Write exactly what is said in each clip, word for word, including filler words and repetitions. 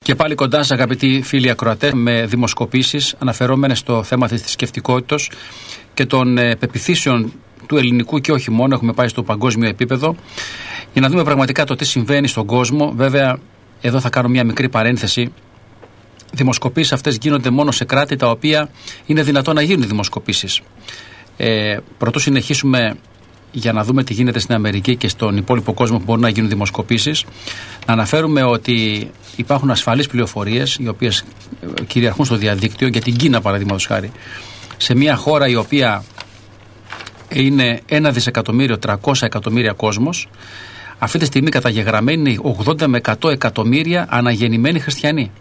Και πάλι κοντά σας, αγαπητοί φίλοι ακροατές, με δημοσκοπήσεις αναφερόμενες στο θέμα της θρησκευτικότητας και των ε, πεποιθήσεων του ελληνικού και όχι μόνο. Έχουμε πάει στο παγκόσμιο επίπεδο για να δούμε πραγματικά το τι συμβαίνει στον κόσμο. Βέβαια, εδώ θα κάνω μια μικρή παρένθεση. Δημοσκοπήσεις αυτές γίνονται μόνο σε κράτη τα οποία είναι δυνατόν να γίνουν δημοσκοπήσεις. Ε, πρωτού συνεχίσουμε για να δούμε τι γίνεται στην Αμερική και στον υπόλοιπο κόσμο που μπορούν να γίνουν δημοσκοπήσεις, να αναφέρουμε ότι υπάρχουν ασφαλείς πληροφορίες οι οποίες κυριαρχούν στο διαδίκτυο για την Κίνα, παραδείγματος χάρη. Σε μια χώρα η οποία είναι ένα δισεκατομμύριο τριακόσια εκατομμύρια κόσμος, αυτή τη στιγμή καταγεγραμμένοι είναι ογδόντα με εκατό εκατομμύρια αναγεννημένοι χριστιανοί.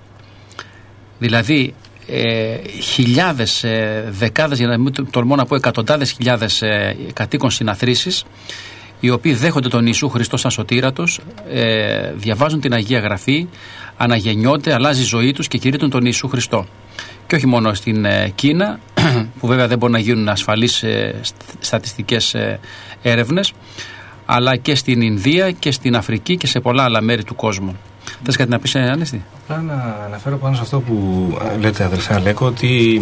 Δηλαδή ε, χιλιάδες, ε, δεκάδες, για να μην τολμώ να πω εκατοντάδες χιλιάδες ε, κατοίκων συναθρήσεις, οι οποίοι δέχονται τον Ιησού Χριστό σαν σωτήρα τους, ε, διαβάζουν την Αγία Γραφή, αναγεννιόνται, αλλάζει η ζωή τους και κηρύττουν τον Ιησού Χριστό. Και όχι μόνο στην ε, Κίνα, που βέβαια δεν μπορεί να γίνουν ασφαλείς ε, στατιστικές ε, έρευνες, αλλά και στην Ινδία και στην Αφρική και σε πολλά άλλα μέρη του κόσμου. Θες κάτι να πεις, Ανέστη? Απλά να αναφέρω πάνω σε αυτό που λέτε, αδελφέ Αλέκο, ότι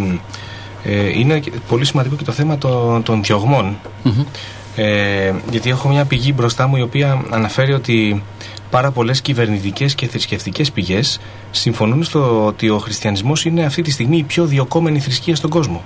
ε, είναι πολύ σημαντικό και το θέμα των, των διωγμών. Mm-hmm. Ε, γιατί έχω μια πηγή μπροστά μου η οποία αναφέρει ότι πάρα πολλές κυβερνητικές και θρησκευτικές πηγές συμφωνούν στο ότι ο χριστιανισμός είναι αυτή τη στιγμή η πιο διωκόμενη θρησκεία στον κόσμο.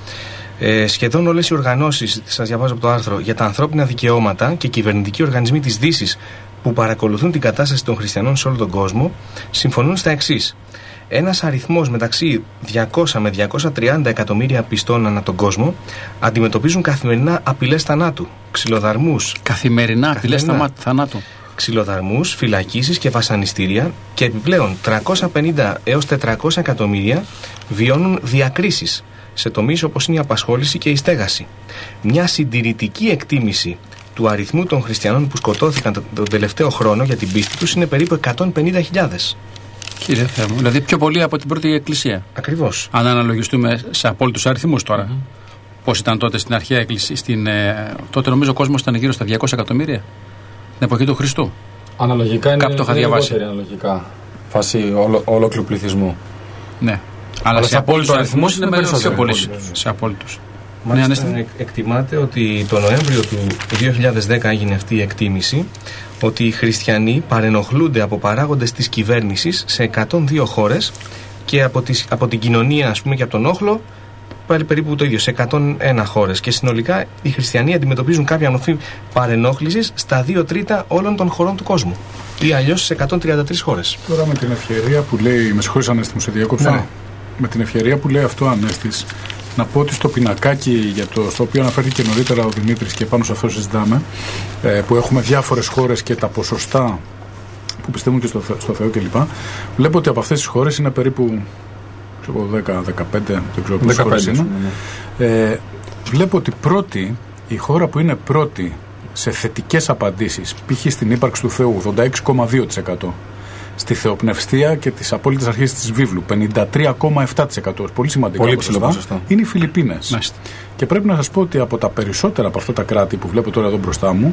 Ε, σχεδόν όλες οι οργανώσεις, σας διαβάζω από το άρθρο, για τα ανθρώπινα δικαιώματα και κυβερνητικοί οργανισμοί της Δύσης που παρακολουθούν την κατάσταση των χριστιανών σε όλο τον κόσμο συμφωνούν στα εξής. Ένας αριθμός μεταξύ διακόσια με διακόσια τριάντα εκατομμύρια πιστών ανά τον κόσμο αντιμετωπίζουν καθημερινά απειλές θανάτου, ξυλοδαρμούς. Καθημερινά απειλές θανάτου. Ξυλοδαρμούς, φυλακίσεις και βασανιστήρια, και επιπλέον τριακόσια πενήντα έως τετρακόσια εκατομμύρια βιώνουν διακρίσεις σε τομείς όπως είναι η απασχόληση και η στέγαση. Μια συντηρητική εκτίμηση του αριθμού των χριστιανών που σκοτώθηκαν τον τελευταίο χρόνο για την πίστη τους είναι περίπου εκατόν πενήντα χιλιάδες. Κύριε Θεέ μου, δηλαδή πιο πολύ από την πρώτη εκκλησία. Ακριβώς. Αν αναλογιστούμε σε απόλυτους αριθμούς τώρα. Mm-hmm. Πώς ήταν τότε στην αρχαία εκκλησία, στην, ε, τότε νομίζω ο κόσμος ήταν γύρω στα διακόσια εκατομμύρια, την εποχή του Χριστού. Αναλογικά είναι, είναι λιγότερη αναλογικά, φάση όλο, ολόκληρου πληθυσμού. Ναι. Αλλά, Αλλά σε απόλυτους αριθμούς είναι πιο πολύ. Σε απόλυτους. Μάλιστα, ναι, εκτιμάται ότι το Νοέμβριο του δύο χιλιάδες δέκα έγινε αυτή η εκτίμηση ότι οι χριστιανοί παρενοχλούνται από παράγοντες της κυβέρνησης σε εκατόν δύο χώρες και από, τις, από την κοινωνία, ας πούμε, και από τον όχλο πάλι περίπου το ίδιο, σε εκατόν ένα χώρες. Και συνολικά οι χριστιανοί αντιμετωπίζουν κάποια μορφή παρενόχλησης στα δύο τρίτα όλων των χωρών του κόσμου, ή αλλιώς σε εκατόν τριάντα τρεις χώρες. Τώρα με την ευκαιρία που λέει, με συγχωρείς Ανέστη μου, σε διάκοψα, ναι. Με την ευκαιρία που λέει αυτό Ανέστης, να πω ότι στο πινακάκι για το, στο οποίο αναφέρθηκε νωρίτερα ο Δημήτρης και πάνω σε αυτό συζητάμε, ε, που έχουμε διάφορες χώρες και τα ποσοστά που πιστεύουν και στο, στο Θεό κλπ. Βλέπω ότι από αυτές τις χώρες είναι περίπου ξέρω, δέκα δεκαπέντε, δεν ξέρω πόσες χώρες είναι. Ναι. Ε, βλέπω ότι πρώτη, η χώρα που είναι πρώτη σε θετικές απαντήσεις, π.χ. στην ύπαρξη του Θεού, ογδόντα έξι κόμμα δύο τοις εκατό. Στη θεοπνευστία και τις απόλυτες αρχές της βίβλου, πενήντα τρία κόμμα επτά τοις εκατό. Πολύ σημαντικό πολύ ποσοστά. Είναι οι Φιλιππίνες. Μάλιστα. Και πρέπει να σας πω ότι από τα περισσότερα από αυτά τα κράτη που βλέπω τώρα εδώ μπροστά μου,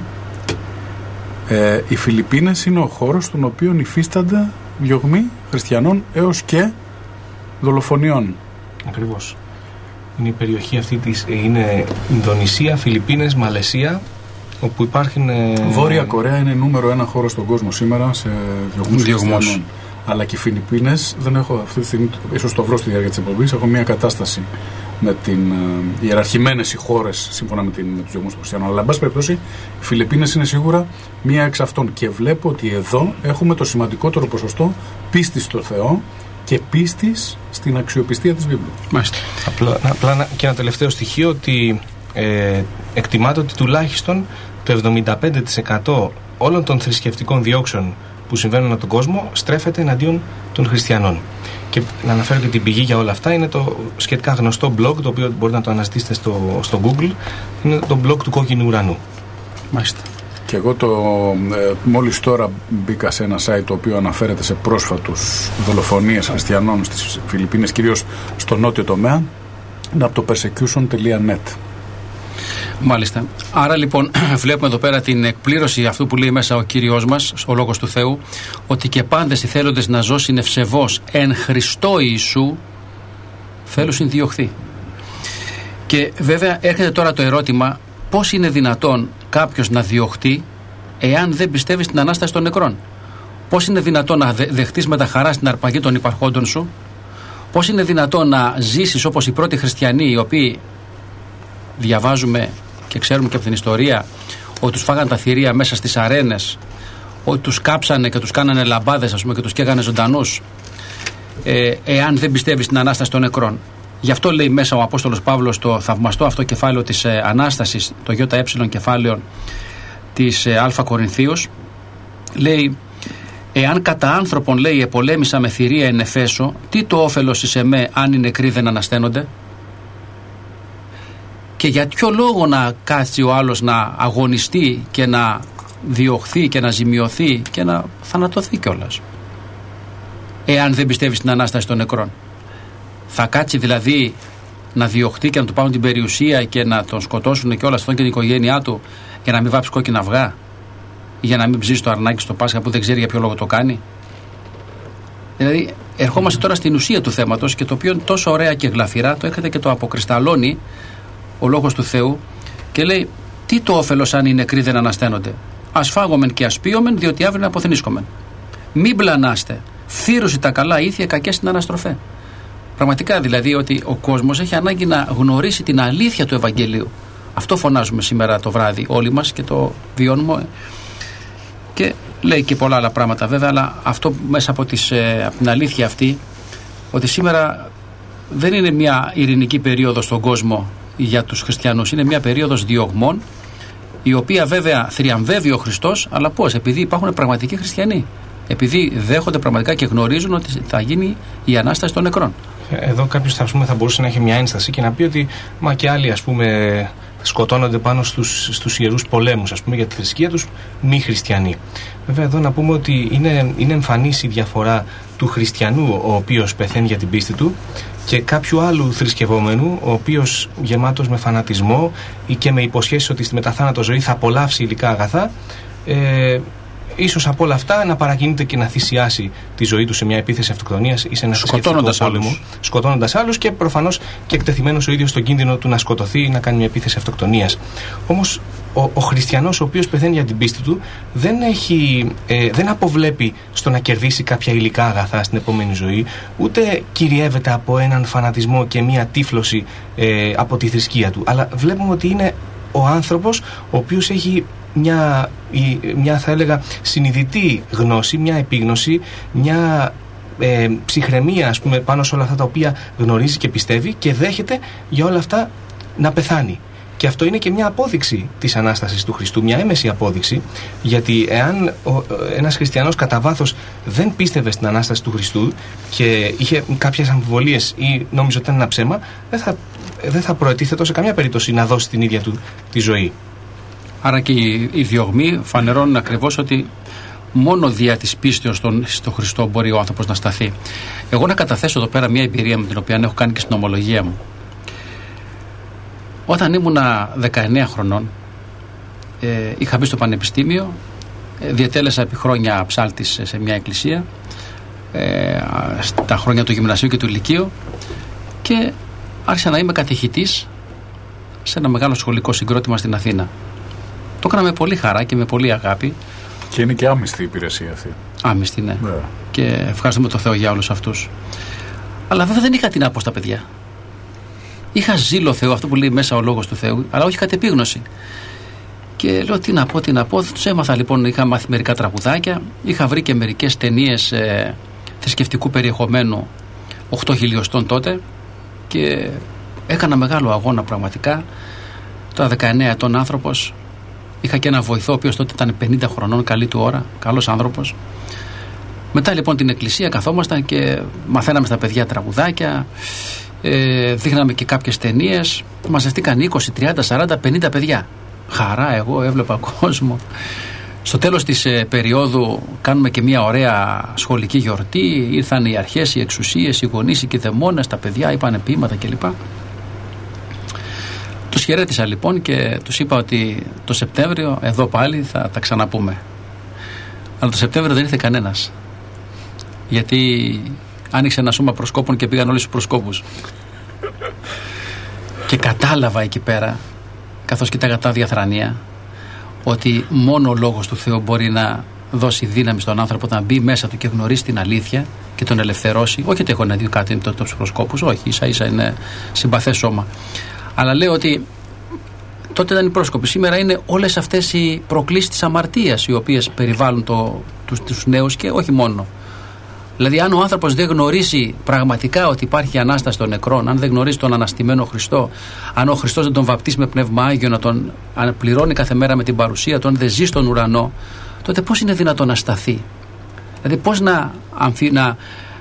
ε, οι Φιλιππίνες είναι ο χώρος στον οποίο υφίστανται διωγμοί χριστιανών έως και δολοφονιών. Ακριβώς. Είναι η περιοχή αυτή της, είναι Ινδονησία, Φιλιππίνες, Μαλαισία, όπου υπάρχουν. Βόρεια Κορέα είναι νούμερο ένα χώρο στον κόσμο σήμερα σε διωγμούς χριστιανών. Αλλά και οι Φιλιππίνες, δεν έχω αυτή τη στιγμή, ίσως το βρω στη διάρκεια της εκπομπής, έχω μια κατάσταση με την uh, ιεραρχημένες οι χώρες σύμφωνα με, την, με τους διωγμούς των χριστιανών. Αλλά εν πάση περιπτώσει, οι Φιλιππίνες είναι σίγουρα μία εξ αυτών. Και βλέπω ότι εδώ έχουμε το σημαντικότερο ποσοστό πίστης στο Θεό και πίστης στην αξιοπιστία της βίβλου. Μάλιστα. Απλά, απλά και ένα τελευταίο στοιχείο, ότι ε, εκτιμάται ότι τουλάχιστον το εβδομήντα πέντε τοις εκατό όλων των θρησκευτικών διώξεων που συμβαίνουν από τον κόσμο στρέφεται εναντίον των χριστιανών. Και να αναφέρω και την πηγή για όλα αυτά, είναι το σχετικά γνωστό blog, το οποίο μπορείτε να το αναζητήσετε στο, στο Google, είναι το blog του Κόκκινου Ουρανού. Μάλιστα. Και εγώ το, ε, μόλις τώρα μπήκα σε ένα site το οποίο αναφέρεται σε πρόσφατους δολοφονίες χριστιανών στις Φιλιππίνες, κυρίως στο νότιο τομέα, είναι από το persecution τελεία net. Μάλιστα. Άρα λοιπόν βλέπουμε εδώ πέρα την εκπλήρωση αυτού που λέει μέσα ο Κύριος μας, ο Λόγος του Θεού, ότι και πάντες οι θέλοντες να ζώσουν ευσεβώς εν Χριστώ Ιησού θέλουν διωχθεί. Και βέβαια έρχεται τώρα το ερώτημα, πώς είναι δυνατόν κάποιος να διωχτεί εάν δεν πιστεύει στην Ανάσταση των νεκρών? Πώς είναι δυνατόν να δεχτείς με τα χαρά στην αρπαγή των υπαρχόντων σου? Πώς είναι δυνατόν να ζήσεις όπως οι πρώτοι χριστιανοί, οι οποίοι διαβάζουμε και ξέρουμε και από την ιστορία ότι τους φάγαν τα θηρία μέσα στις αρένες, ότι τους κάψανε και τους κάνανε λαμπάδες, ας πούμε, και τους καίγανε ζωντανούς, ε, εάν δεν πιστεύει στην Ανάσταση των νεκρών? Γι' αυτό λέει μέσα ο Απόστολος Παύλος το θαυμαστό αυτό κεφάλαιο της ε, Ανάστασης, το ΙΕ κεφάλαιο της ε, Α Κορινθίους, λέει: εάν κατά άνθρωπον, λέει, επολέμησα με θηρία εν Εφέσω, τι το όφελος εις εμέ αν οι νεκροί δεν ανασταίνονται? Και για ποιο λόγο να κάτσει ο άλλος να αγωνιστεί και να διωχθεί και να ζημιωθεί και να θανατωθεί κιόλας, εάν δεν πιστεύει στην Ανάσταση των νεκρών? Θα κάτσει δηλαδή να διωχθεί και να του πάρουν την περιουσία και να τον σκοτώσουν κιόλας αυτόν και την οικογένειά του, για να μην βάψει κόκκινα αυγά, για να μην ψήσει το αρνάκι στο Πάσχα που δεν ξέρει για ποιο λόγο το κάνει? Δηλαδή ερχόμαστε τώρα στην ουσία του θέματος, και το οποίο τόσο ωραία και γλαφυρά το έρχεται και το αποκρισταλώνει ο Λόγος του Θεού και λέει: τι το όφελος αν οι νεκροί δεν ανασταίνονται? Ας φάγομεν και ας πίωμεν, διότι αύριο να αποθενίσκομεν. Μην πλανάστε, φύρωση τα καλά ήθια, κακές στην αναστροφέ. Πραγματικά δηλαδή ότι ο κόσμος έχει ανάγκη να γνωρίσει την αλήθεια του Ευαγγελίου. Αυτό φωνάζουμε σήμερα το βράδυ όλοι μας και το βιώνουμε. Και λέει και πολλά άλλα πράγματα βέβαια, αλλά αυτό μέσα από, τις, από την αλήθεια αυτή, ότι σήμερα δεν είναι μια ειρηνική περίοδος στον κόσμο για τους χριστιανούς, είναι μια περίοδος διωγμών, η οποία βέβαια θριαμβεύει ο Χριστός, αλλά πώς? Επειδή υπάρχουν πραγματικοί χριστιανοί, επειδή δέχονται πραγματικά και γνωρίζουν ότι θα γίνει η Ανάσταση των νεκρών. Εδώ κάποιος θα, πούμε, θα μπορούσε να έχει μια ένσταση και να πει ότι μα και άλλοι, ας πούμε, σκοτώνονται πάνω στους, στους ιερούς πολέμους, ας πούμε, για τη θρησκεία τους, μη χριστιανοί. Βέβαια εδώ να πούμε ότι είναι, είναι εμφανής η διαφορά του χριστιανού, ο οποίος πεθαίνει για την πίστη του, και κάποιου άλλου θρησκευόμενου, ο οποίος γεμάτος με φανατισμό ή και με υποσχέσεις ότι στη μεταθάνατο ζωή θα απολαύσει υλικά αγαθά, ε, ίσως από όλα αυτά να παρακινείται και να θυσιάσει τη ζωή του σε μια επίθεση αυτοκτονίας ή σε ένα θρησκευτικό πόλεμο, σκοτώνοντας άλλους, και προφανώς και εκτεθειμένος ο ίδιος στον κίνδυνο του να σκοτωθεί ή να κάνει μια επίθεση αυτοκτονίας. Όμως ο, ο χριστιανός ο οποίος πεθαίνει για την πίστη του δεν, έχει, ε, δεν αποβλέπει στο να κερδίσει κάποια υλικά αγαθά στην επόμενη ζωή, ούτε κυριεύεται από έναν φανατισμό και μια τύφλωση ε, από τη θρησκεία του, αλλά βλέπουμε ότι είναι ο άνθρωπος ο οποίος έχει μια, μια θα έλεγα συνειδητή γνώση, μια επίγνωση, μια ε, ψυχραιμία, ας πούμε, πάνω σε όλα αυτά τα οποία γνωρίζει και πιστεύει, και δέχεται για όλα αυτά να πεθάνει. Και αυτό είναι και μια απόδειξη της Ανάστασης του Χριστού, μια έμεση απόδειξη, γιατί εάν ο, ένας χριστιανός κατά βάθος δεν πίστευε στην Ανάσταση του Χριστού και είχε κάποιες αμφιβολίες ή νόμιζε ότι ήταν ένα ψέμα, δεν θα, δεν θα προετίθετο σε καμία περίπτωση να δώσει την ίδια του τη ζωή. Άρα και οι, οι διωγμοί φανερώνουν ακριβώς ότι μόνο δια της πίστεως στον, στο Χριστό μπορεί ο άνθρωπος να σταθεί. Εγώ να καταθέσω εδώ πέρα μια εμπειρία με την οποία έχω κάνει και στην ομολογία μου. Όταν ήμουνα δεκαεννέα χρονών, ε, είχα μπει στο πανεπιστήμιο, ε, διετέλεσα επί χρόνια ψάλτης σε μια εκκλησία, ε, στα χρόνια του γυμνασίου και του λυκείου, και άρχισα να είμαι κατηχητής σε ένα μεγάλο σχολικό συγκρότημα στην Αθήνα. Το έκανα με πολύ χαρά και με πολύ αγάπη. Και είναι και άμυστη η υπηρεσία αυτή. Άμυστη, ναι. Yeah. Και ευχαριστούμε τον Θεό για όλους αυτούς. Αλλά βέβαια δεν είχα τι να πω στα παιδιά. Είχα ζήλο Θεό, αυτό που λέει μέσα ο Λόγος του Θεού, αλλά όχι κατ' επίγνωση. Και λέω τι να πω, τι να πω. Τους έμαθα λοιπόν, είχα μάθει μερικά τραγουδάκια, είχα βρει και μερικές ταινίες ε, θρησκευτικού περιεχομένου οκτώ χιλιοστών τότε, και έκανα μεγάλο αγώνα πραγματικά. Τώρα δεκαεννέα ετών άνθρωπος. Είχα και ένα βοηθό, ο οποίος τότε ήταν πενήντα χρονών, καλή του ώρα, καλός άνθρωπος. Μετά λοιπόν την εκκλησία καθόμασταν και μαθαίναμε στα παιδιά τραγουδάκια, ε, δείχναμε και κάποιες ταινίες. Μαζευτήκαν είκοσι, τριάντα, σαράντα, πενήντα παιδιά. Χαρά, εγώ έβλεπα κόσμο. Στο τέλος της ε, περίοδου κάνουμε και μια ωραία σχολική γιορτή. Ήρθαν οι αρχές, οι εξουσίες, οι γονείς, οι κηδεμόνες, τα παιδιά είπανε ποίηματα κλπ. Τους χαιρέτησα λοιπόν και τους είπα ότι το Σεπτέμβριο εδώ πάλι θα τα ξαναπούμε. Αλλά το Σεπτέμβριο δεν ήρθε κανένας. Γιατί άνοιξε ένα σώμα προσκόπων και πήγαν όλοι στους προσκόπους. Και κατάλαβα εκεί πέρα, καθώς κοίταγα τα διαθρανία, ότι μόνο ο Λόγος του Θεού μπορεί να δώσει δύναμη στον άνθρωπο να μπει μέσα του και γνωρίσει την αλήθεια και τον ελευθερώσει. Όχι ότι έχω να δει κάτι με τους προσκόπους, όχι, ίσα ίσα είναι συμπαθές σώμα. Αλλά λέω ότι τότε ήταν οι πρόσκοποι. Σήμερα είναι όλες αυτές οι προκλήσεις της αμαρτίας οι οποίες περιβάλλουν το, τους, τους νέους και όχι μόνο. Δηλαδή, αν ο άνθρωπος δεν γνωρίζει πραγματικά ότι υπάρχει Ανάσταση των νεκρών, αν δεν γνωρίζει τον αναστημένο Χριστό, αν ο Χριστός δεν τον βαπτίσει με πνεύμα Άγιο, να τον πληρώνει κάθε μέρα με την παρουσία του, αν δεν ζει στον ουρανό, τότε πώς είναι δυνατόν να σταθεί? Δηλαδή, πώς να, αμφι, να,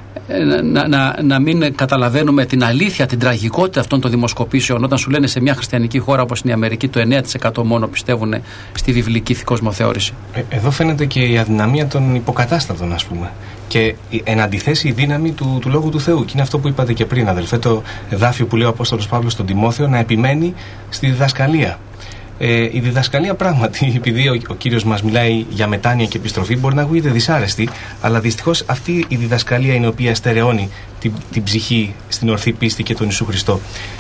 να, να, να μην καταλαβαίνουμε την αλήθεια, την τραγικότητα αυτών των δημοσκοπήσεων, όταν σου λένε σε μια χριστιανική χώρα όπως είναι η Αμερική το εννέα τοις εκατό μόνο πιστεύουν στη βιβλική θικοσμοθεώρηση. Ε, εδώ φαίνεται και η αδυναμία των υποκατάστατων, ας πούμε. Και εν αντιθέσει η δύναμη του, του Λόγου του Θεού. Και είναι αυτό που είπατε και πριν, αδελφέ, το εδάφιο που λέει ο Απόστολος Παύλος στον Τιμόθεο, να επιμένει στη διδασκαλία. Ε, η διδασκαλία πράγματι, επειδή ο, ο Κύριος μας μιλάει για μετάνοια και επιστροφή, μπορεί να ακούγεται δυσάρεστη, αλλά δυστυχώς αυτή η διδασκαλία είναι η οποία στερεώνει την, την ψυχή στην ορθή πίστη και τον Ιησού Χριστό.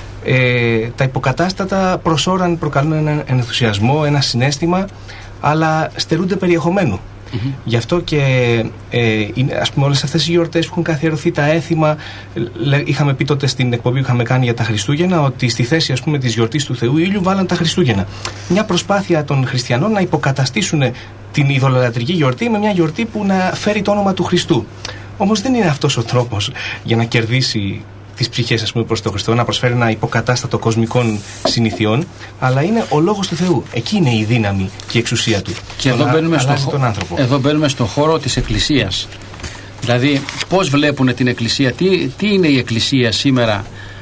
Ε, τα υποκατάστατα προς ώραν προκαλούν έναν ενθουσιασμό, ένα συναίσθημα, αλλά στερούνται περιεχομένου. Mm-hmm. Γι' αυτό και ε, είναι, ας πούμε, όλες αυτές οι γιορτές που έχουν καθιερωθεί, τα έθιμα, λέ, είχαμε πει τότε στην εκπομπή που είχαμε κάνει για τα Χριστούγεννα ότι στη θέση, ας πούμε, της γιορτής του Θεού ήλιου βάλαν τα Χριστούγεννα. Μια προσπάθεια των χριστιανών να υποκαταστήσουν την ειδωλολατρική γιορτή με μια γιορτή που να φέρει το όνομα του Χριστού. Όμως δεν είναι αυτός ο τρόπος για να κερδίσει τις ψυχές, ας πούμε, προς τον Χριστό, να προσφέρει ένα υποκατάστατο κοσμικών συνηθιών, αλλά είναι ο Λόγος του Θεού. Εκεί είναι η δύναμη και η εξουσία του. Και εδώ μπαίνουμε, στο χω... εδώ μπαίνουμε στον χώρο της Εκκλησίας. Δηλαδή, πώς βλέπουν την Εκκλησία, τι, τι είναι η Εκκλησία σήμερα,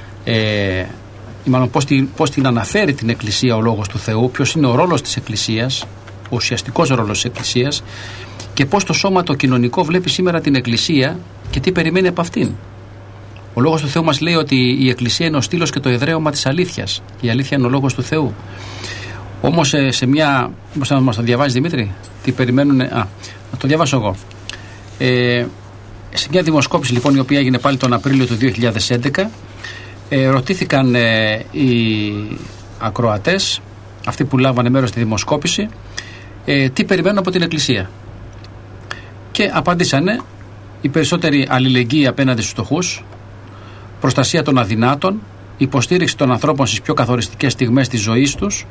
ε, μάλλον πώς την, πώς την αναφέρει την Εκκλησία ο Λόγος του Θεού, ποιος είναι ο ρόλος της Εκκλησίας, ο ουσιαστικός ρόλος της Εκκλησίας, και πώς το σώμα το κοινωνικό βλέπει σήμερα την Εκκλησία και τι περιμένει από αυτήν. Ο Λόγος του Θεού μας λέει ότι η Εκκλησία είναι ο στήλος και το εδραίωμα της αλήθειας. Η αλήθεια είναι ο Λόγος του Θεού. Όμως σε, σε μια... Πώς θα μας το διαβάζει, Δημήτρη? Τι περιμένουν... Α, να το διαβάσω εγώ. Ε, σε μια δημοσκόπηση λοιπόν η οποία έγινε πάλι τον Απρίλιο του δύο χιλιάδες έντεκα, ε, ρωτήθηκαν ε, οι ακροατές, αυτοί που λάβανε μέρος στη δημοσκόπηση, ε, τι περιμένουν από την Εκκλησία. Και απαντήσανε οι περισσότεροι αλληλεγγύη απέναντι στους φτωχούς, προστασία των αδυνάτων, υποστήριξη των ανθρώπων στις πιο καθοριστικές στιγμές της ζωής τους.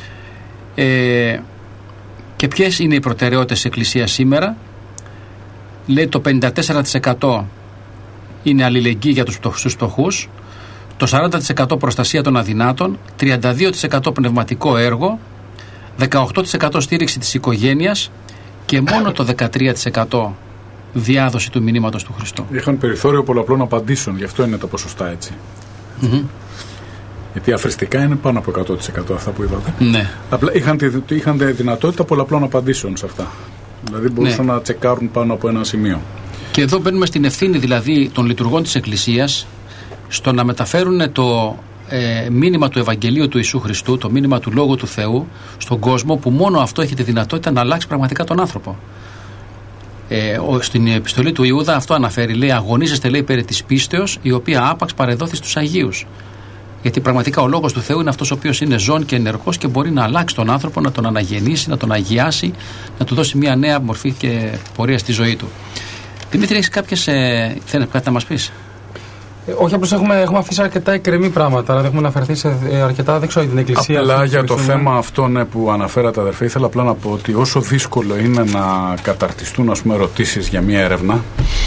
Ε, και ποιες είναι οι προτεραιότητες της Εκκλησίας σήμερα? Λέει το πενήντα τέσσερα τοις εκατό είναι αλληλεγγύη για τους φτωχούς, το σαράντα τοις εκατό προστασία των αδυνάτων, τριάντα δύο τοις εκατό πνευματικό έργο, δεκαοκτώ τοις εκατό στήριξη της οικογένειας και μόνο το δεκατρία τοις εκατό διάδοση του μηνύματος του Χριστού. Είχαν περιθώριο πολλαπλών απαντήσεων, γι' αυτό είναι τα ποσοστά έτσι. Mm-hmm. Γιατί αφριστικά είναι πάνω από εκατό τοις εκατό αυτά που είπατε. Ναι. Απλά είχαν, τη, είχαν τη δυνατότητα πολλαπλών απαντήσεων σε αυτά. Δηλαδή μπορούσαν ναι. να τσεκάρουν πάνω από ένα σημείο. Και εδώ μπαίνουμε στην ευθύνη δηλαδή των λειτουργών της Εκκλησίας στο να μεταφέρουν το ε, μήνυμα του Ευαγγελίου του Ιησού Χριστού, το μήνυμα του Λόγου του Θεού στον κόσμο, που μόνο αυτό έχει τη δυνατότητα να αλλάξει πραγματικά τον άνθρωπο. Ε, στην επιστολή του Ιούδα αυτό αναφέρει, λέει, αγωνίζεστε, λέει, περί της πίστεως η οποία άπαξ παρεδόθη στους Αγίους. Γιατί πραγματικά ο Λόγος του Θεού είναι αυτός ο οποίος είναι ζών και ενεργός και μπορεί να αλλάξει τον άνθρωπο, να τον αναγεννήσει, να τον αγιάσει, να του δώσει μια νέα μορφή και πορεία στη ζωή του. Δημήτρη, έχεις κάποιες, ε, θέλεις κάτι να μας πεις? Ε, όχι, απλώς έχουμε, έχουμε αφήσει αρκετά εκκρεμή πράγματα, δηλαδή έχουμε αναφερθεί σε ε, αρκετά, δεν ξέρω, την Εκκλησία. Απλά για το θέμα αυτό, ναι, που αναφέρατε, αδερφέ, ήθελα απλά να πω ότι όσο δύσκολο είναι να καταρτιστούν, ας πούμε, ερωτήσεις για μια έρευνα,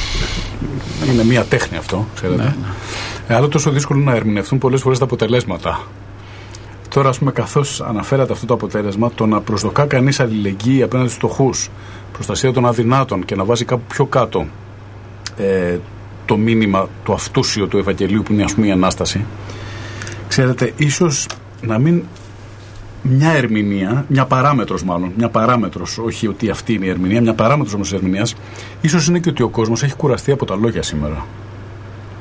είναι μια τέχνη αυτό, ξέρετε. Ναι, ναι. Άλλο τόσο δύσκολο να ερμηνευτούν πολλές φορές τα αποτελέσματα. Τώρα, ας πούμε, καθώς αναφέρατε αυτό το αποτέλεσμα, το να προσδοκά κανείς αλληλεγγύη απέναντι στους φτωχούς, προστασία των αδυνάτων και να βάζει κάπου πιο κάτω ε, το μήνυμα, το αυτούσιο του Ευαγγελίου που είναι, ας πούμε, η Ανάσταση, ξέρετε, ίσως να μην μια ερμηνεία, μια παράμετρος μάλλον, μια παράμετρος, όχι ότι αυτή είναι η ερμηνεία, μια παράμετρος όμως της ερμηνείας, ίσως είναι και ότι ο κόσμος έχει κουραστεί από τα λόγια σήμερα.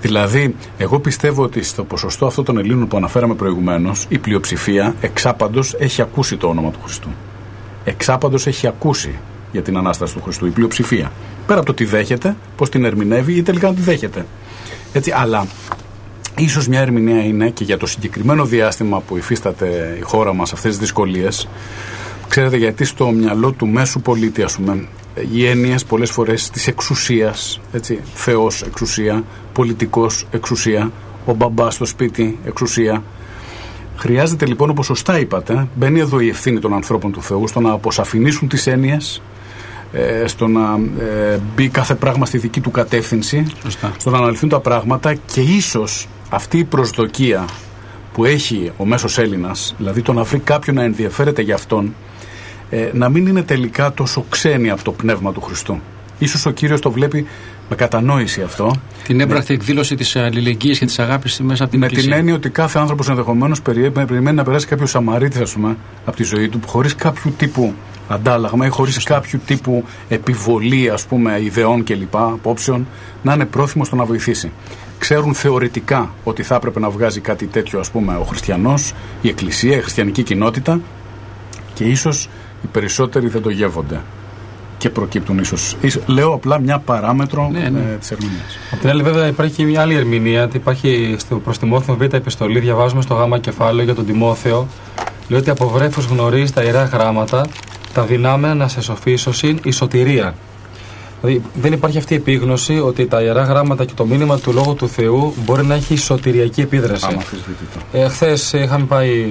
Δηλαδή, εγώ πιστεύω ότι στο ποσοστό αυτό των Ελλήνων που αναφέραμε προηγουμένως, η πλειοψηφία εξάπαντος έχει ακούσει το όνομα του Χριστού. Εξάπαντος έχει ακούσει για την Ανάσταση του Χριστού, η πλειοψηφία. Πέρα από το τι δέχεται, πώς την ερμηνεύει ή τελικά να τη δέχεται. Έτσι, αλλά ίσως μια ερμηνεία είναι και για το συγκεκριμένο διάστημα που υφίσταται η χώρα μας αυτές τις δυσκολίες. Ξέρετε, γιατί στο μυαλό του μέσου πολίτη, ας πούμε, οι έννοιες πολλές φορές της εξουσίας, έτσι, Θεός εξουσία, πολιτικός εξουσία, ο μπαμπάς στο σπίτι εξουσία. Χρειάζεται λοιπόν, όπως σωστά είπατε, μπαίνει εδώ η ευθύνη των ανθρώπων του Θεού στο να αποσαφηνίσουν τις έννοιες, ε, στο να ε, μπει κάθε πράγμα στη δική του κατεύθυνση, σωστά, στο να αναλυθούν τα πράγματα, και ίσως αυτή η προσδοκία που έχει ο μέσος Έλληνας, δηλαδή το να βρει κάποιον να ενδιαφέρεται για αυτόν, ε, να μην είναι τελικά τόσο ξένη από το πνεύμα του Χριστού. Ίσως ο Κύριος το βλέπει με κατανόηση αυτό. Την έμπρακτη με... εκδήλωση της αλληλεγγύης και της αγάπης μέσα από την με Εκκλησία. Με την έννοια ότι κάθε άνθρωπος ενδεχομένως περιμένει να περάσει κάποιο Σαμαρίτης, ας πούμε, από τη ζωή του, χωρίς κάποιο τύπου αντάλλαγμα ή χωρίς κάποιο τύπου επιβολή, ας πούμε, ιδεών κλπ, απόψεων, να είναι πρόθυμος στο να βοηθήσει. Ξέρουν θεωρητικά ότι θα έπρεπε να βγάζει κάτι τέτοιο, ας πούμε, ο χριστιανός, η Εκκλησία, η χριστιανική κοινότητα, και ίσως οι περισσότεροι δεν το γεύονται. Και προκύπτουν ίσως. Λέω απλά μια παράμετρο, ναι, ναι, ε, της ερμηνείας. Απ' την άλλη, βέβαια, υπάρχει μια άλλη ερμηνεία. Υπάρχει προς Τιμόθεο Β' επιστολή, διαβάζουμε στο Γ κεφάλαιο για τον Τιμόθεο. Λέει ότι από βρέφος γνωρίζει τα ιερά γράμματα, τα δυνάμενα να σε σοφίσωσιν η σωτηρία. Δηλαδή, δεν υπάρχει αυτή η επίγνωση ότι τα ιερά γράμματα και το μήνυμα του Λόγου του Θεού μπορεί να έχει σωτηριακή επίδραση. Ε, χθες είχαμε πάει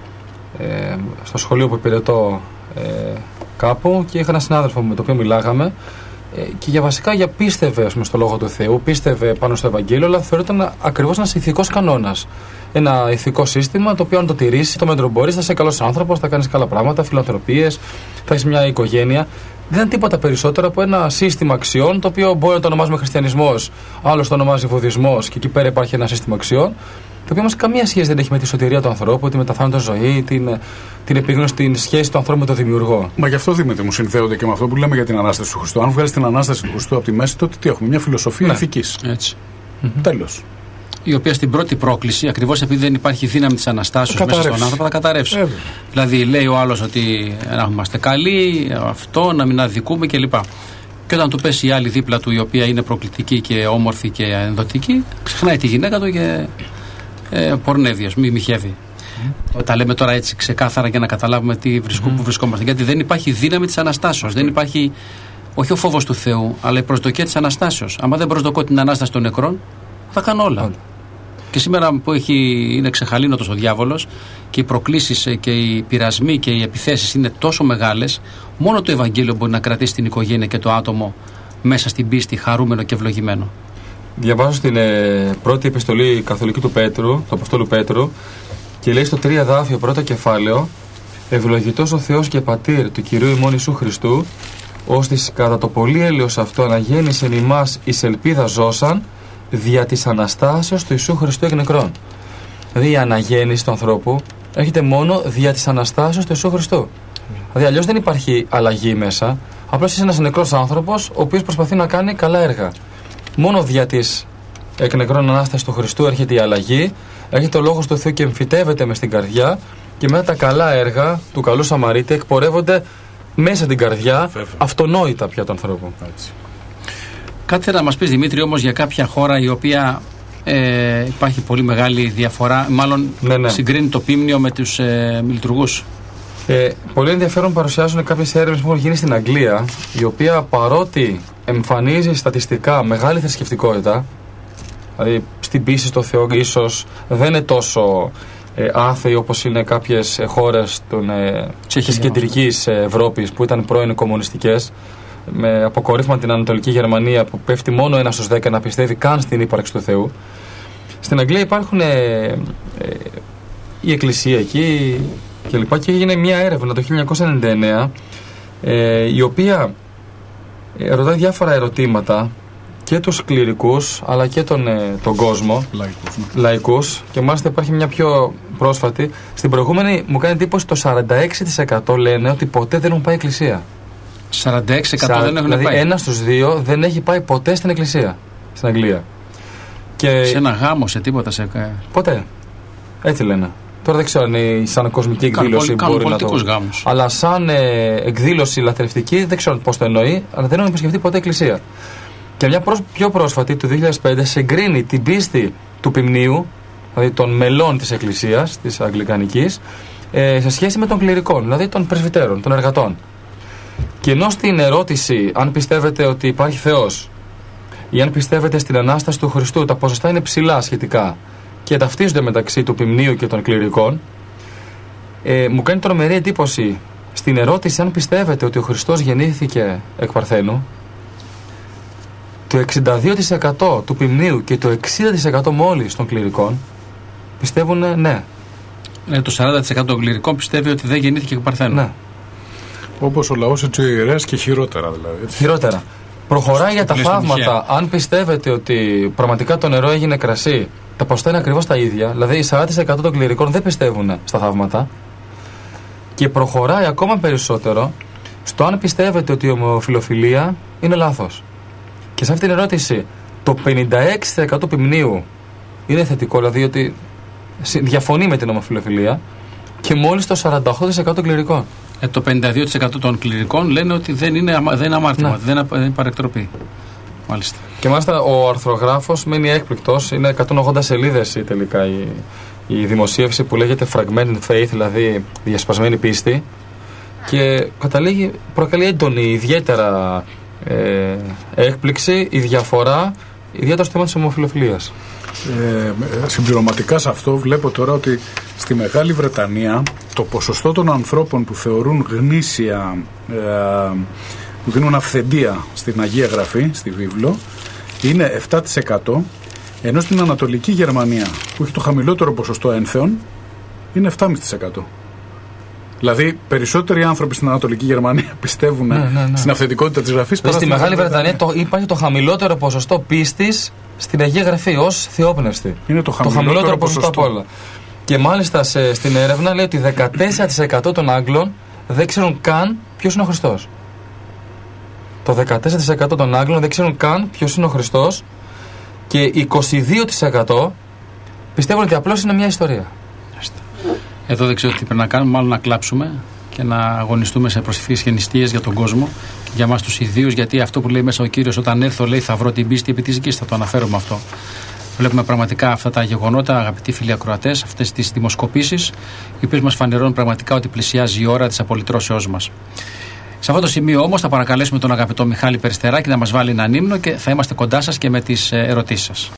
ε, στο σχολείο που υπηρετώ ε, κάπου και είχα ένα συνάδελφο με τον οποίο μιλάγαμε ε, και για βασικά για πίστευε, ας πούμε, στο Λόγο του Θεού, πίστευε πάνω στο Ευαγγέλιο, αλλά θεωρείται ακριβώς ένας ηθικός κανόνας. Ένα ηθικό σύστημα το οποίο, αν το τηρήσει, το μέτρο μπορείς, θα είσαι καλός άνθρωπος, θα κάνεις καλά πράγματα, φιλανθρωπίες, θα έχεις μια οικογένεια. Δεν είναι τίποτα περισσότερο από ένα σύστημα αξιών, το οποίο μπορεί να το ονομάζουμε χριστιανισμός, άλλος το ονομάζει βουδισμός, και εκεί πέρα υπάρχει ένα σύστημα αξιών, το οποίο όμως καμία σχέση δεν έχει με τη σωτηρία του ανθρώπου, τη μεταθάνατο ζωή, την, την επίγνωση, την σχέση του ανθρώπου με τον Δημιουργό. Μα γι' αυτό, Δημήτρη μου, συνδέονται και με αυτό που λέμε για την Ανάσταση του Χριστού. Αν βγάλεις την Ανάσταση του Χριστού από τη μέση, τότε τι έχουμε? Μια φιλοσοφία, ναι, ηθικής. Έτσι. Mm-hmm. Τέλος. Η οποία στην πρώτη πρόκληση, ακριβώς επειδή δεν υπάρχει δύναμη της Αναστάσεως μέσα στον άνθρωπο, θα καταρρεύσει. Ε, δηλαδή, λέει ο άλλος ότι να είμαστε καλοί, αυτό, να μην αδικούμε κλπ. Και όταν του πέσει η άλλη δίπλα του, η οποία είναι προκλητική και όμορφη και ενδοτική, ξεχνάει τη γυναίκα του και ε, πορνεύει, μη μοιχεύει. Mm. Τα λέμε τώρα έτσι ξεκάθαρα για να καταλάβουμε τι βρισκού, mm. που βρισκόμαστε. Γιατί δεν υπάρχει δύναμη της Αναστάσεως. Δεν υπάρχει, όχι ο φόβος του Θεού, αλλά η προσδοκία της Αναστάσεως. Αν δεν προσδοκώ την Ανάσταση των νεκρών, θα κάνω όλα. Mm. Και σήμερα που έχει, είναι ξεχαλήνωτος ο διάβολος και οι προκλήσεις και οι πειρασμοί και οι επιθέσεις είναι τόσο μεγάλες, μόνο το Ευαγγέλιο μπορεί να κρατήσει την οικογένεια και το άτομο μέσα στην πίστη, χαρούμενο και ευλογημένο. Διαβάζω στην ε, πρώτη επιστολή καθολική του Πέτρου, του Αποστόλου Πέτρου, και λέει στο τρία δάφιο πρώτο κεφάλαιο: «Ευλογητός ο Θεός και Πατήρ του Κυρίου ημών Ιησού Χριστού, ώστις κατά το πολύ έλεος αυτό αναγέννησεν ημάς εις ελπίδα ζώσαν, δια της Αναστάσεως του Ιησού Χριστού εκ νεκρών». Δηλαδή η αναγέννηση του ανθρώπου έρχεται μόνο δια της Αναστάσεως του Ιησού Χριστού. Mm. Δηλαδή αλλιώς δεν υπάρχει αλλαγή μέσα. Απλώς είσαι ένας νεκρός άνθρωπος ο οποίος προσπαθεί να κάνει καλά έργα. Μόνο δια της εκ νεκρών Ανάστασης του Χριστού έρχεται η αλλαγή, έρχεται ο Λόγος του Θεού και εμφυτεύεται μες στην καρδιά, και μετά τα καλά έργα του καλού Σαμαρίτη εκπορεύονται μέσα την καρδιά, Φεύε. αυτονόητα πια του ανθρώπου. Έτσι. Κάτι θέλω να μας πεις, Δημήτρη, όμως, για κάποια χώρα η οποία ε, υπάρχει πολύ μεγάλη διαφορά, μάλλον ναι, ναι. συγκρίνει το πίμνιο με τους ε, λειτουργούς. Ε, πολύ ενδιαφέρον παρουσιάζουν κάποιες έρευνες που έχουν γίνει στην Αγγλία, η οποία παρότι εμφανίζει στατιστικά μεγάλη θρησκευτικότητα, δηλαδή στην πίστη στο Θεό ίσως δεν είναι τόσο ε, άθεοι όπως είναι κάποιες ε, χώρες των, ε, της κεντρικής Ευρώπης που ήταν πρώην κομμουνιστικές, με αποκορύφημα την Ανατολική Γερμανία που πέφτει μόνο ένα στους δέκα να πιστεύει καν στην ύπαρξη του Θεού. Στην Αγγλία υπάρχουν ε, ε, η Εκκλησία εκεί και λοιπά, και έγινε μια έρευνα το χίλια εννιακόσια ενενήντα εννέα ε, η οποία ε, ρωτάει διάφορα ερωτήματα και τους κληρικούς αλλά και τον, ε, τον κόσμο, λαϊκούς, ναι. λαϊκούς, και μάλιστα υπάρχει μια πιο πρόσφατη. Στην προηγούμενη μου κάνει εντύπωση το σαράντα έξι τοις εκατό λένε ότι ποτέ δεν έχουν πάει εκκλησία. σαράντα έξι τοις εκατό Σα, δεν έχουν δηλαδή πάει. Δηλαδή ένα στους δύο δεν έχει πάει ποτέ στην εκκλησία στην Αγγλία. Και... Σε ένα γάμο, σε τίποτα. Σε... Ποτέ. Έτσι λένε. Τώρα δεν ξέρω αν είναι σαν κοσμική εκδήλωση Κάν, μπορεί να το... γάμους. Αλλά σαν ε, εκδήλωση λατρευτική δεν ξέρω πώς το εννοεί, αλλά δεν έχω επισκεφτεί ποτέ εκκλησία. Και μια προς, πιο πρόσφατη, του δύο χιλιάδες πέντε, συγκρίνει την πίστη του ποιμνίου, δηλαδή των μελών της εκκλησίας, της αγγλικανικής, ε, σε σχέση με των κληρικών, δηλαδή των πρεσβυτέρων, των εργατών. Και ενώ στην ερώτηση αν πιστεύετε ότι υπάρχει Θεός ή αν πιστεύετε στην Ανάσταση του Χριστού, τα ποσοστά είναι ψηλά σχετικά και ταυτίζονται μεταξύ του ποιμνίου και των κληρικών, ε, μου κάνει τρομερή εντύπωση στην ερώτηση αν πιστεύετε ότι ο Χριστός γεννήθηκε εκ παρθένου, το εξήντα δύο τοις εκατό του ποιμνίου και το εξήντα τοις εκατό μόλις των κληρικών πιστεύουν ναι. Ναι, το σαράντα τοις εκατό των κληρικών πιστεύει ότι δεν γεννήθηκε εκ παρθένου. Ναι. Όπως ο λαός έτσι ο ιερέας και χειρότερα δηλαδή. Έτσι. Χειρότερα. Προχωράει για τα θαύματα. Αν πιστεύετε ότι πραγματικά το νερό έγινε κρασί, τα ποσοστά είναι ακριβώς τα ίδια. Δηλαδή, σαράντα τοις εκατό των κληρικών δεν πιστεύουν στα θαύματα. Και προχωράει ακόμα περισσότερο στο αν πιστεύετε ότι η ομοφυλοφιλία είναι λάθος. Και σε αυτήν την ερώτηση, το πενήντα έξι τοις εκατό ποιμνίου είναι θετικό, δηλαδή ότι διαφωνεί με την ομοφυλοφιλία, και μόλις το σαράντα οκτώ τοις εκατό των κληρικών. Ε, το πενήντα δύο τοις εκατό των κληρικών λένε ότι δεν είναι, δεν είναι αμάρτημα, ναι. δεν είναι παρεκτροπή. Μάλιστα. Και μάλιστα ο αρθρογράφος μένει έκπληκτος. Είναι εκατόν ογδόντα σελίδες τελικά η, η δημοσίευση που λέγεται Fragmented Faith, δηλαδή διασπασμένη πίστη. Και καταλήγει, προκαλεί έντονη ιδιαίτερα ε, έκπληξη η διαφορά, ιδιαίτερα στο θέμα της ομοφυλοφιλίας. Ε, συμπληρωματικά σε αυτό βλέπω τώρα ότι στη Μεγάλη Βρετανία το ποσοστό των ανθρώπων που θεωρούν γνήσια, ε, που δίνουν αυθεντία στην Αγία Γραφή, στη βίβλο, είναι επτά τοις εκατό, ενώ στην Ανατολική Γερμανία, που έχει το χαμηλότερο ποσοστό ένθεων, είναι επτά κόμμα πέντε τοις εκατό. Δηλαδή, περισσότεροι άνθρωποι στην Ανατολική Γερμανία πιστεύουν ναι, ναι, ναι. στην αυθεντικότητα της Γραφής. Δηλαδή, στη Μεγάλη Βρετανία το, υπάρχει το χαμηλότερο ποσοστό πίστης στην Αγία Γραφή ως θεόπνευστη. Είναι το χαμηλότερο, το χαμηλότερο ποσοστό, ποσοστό από όλα. Και μάλιστα σε, στην έρευνα λέει ότι δεκατέσσερα τοις εκατό των Άγγλων δεν ξέρουν καν ποιος είναι ο Χριστός. Το δεκατέσσερα τοις εκατό των Άγγλων δεν ξέρουν καν ποιος είναι ο Χριστός, και είκοσι δύο τοις εκατό πιστεύουν ότι απλώς είναι μια ιστορία. Εδώ δεν ξέρω τι πρέπει να κάνουμε, μάλλον να κλάψουμε και να αγωνιστούμε σε προσευχές και νηστείες για τον κόσμο και για εμάς τους ιδίους, γιατί αυτό που λέει μέσα ο Κύριος, όταν έρθω λέει θα βρω την πίστη επί της γης, θα το αναφέρουμε αυτό. Βλέπουμε πραγματικά αυτά τα γεγονότα, αγαπητοί φίλοι ακροατές, αυτές τις δημοσκοπήσεις, οι οποίες μας φανερώνουν πραγματικά ότι πλησιάζει η ώρα της απολυτρώσεώς μας. Σε αυτό το σημείο όμως θα παρακαλέσουμε τον αγαπητό Μιχάλη Περιστεράκη να μας βάλει έναν ύμνο και θα είμαστε κοντά σας και με τις ερωτήσεις σας.